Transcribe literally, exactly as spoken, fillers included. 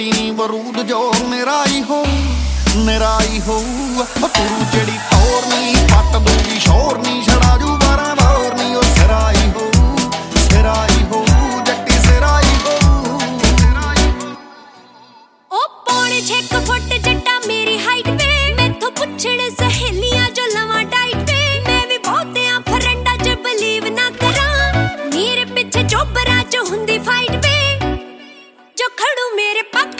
ਨੀ ਬਰੂਦ ਜੋ ਮੇਰਾ ਹੀ ਹੋ ਮੇਰਾ ਹੀ ਹੋ ਤੂੰ ਜਿਹੜੀ ਟੌਰ ਨੀ ਪੱਟ ਦੂਗੀ ਸ਼ੋਰ ਨੀ ਛੜਾ ਜੂ ਬਾਰਾਂ ਬਾਰ ਨੀ ਉਹ ਸਿਰਾ ਹੀ ਹੋ ਸਿਰਾ ਹੀ ਹੋ ਜੱਟੀ ਸਿਰਾ ਹੀ ਹੋ ਉਹ ਪੌਣੇ ਛੇ ਕੁ ਫੁੱਟ ਜੱਟਾ ਮੇਰੀ ਹਾਈਟ ਵੇ ਮੈਥੋਂ ਪੁੱਛਣ ਸਹੇਲੀਆਂ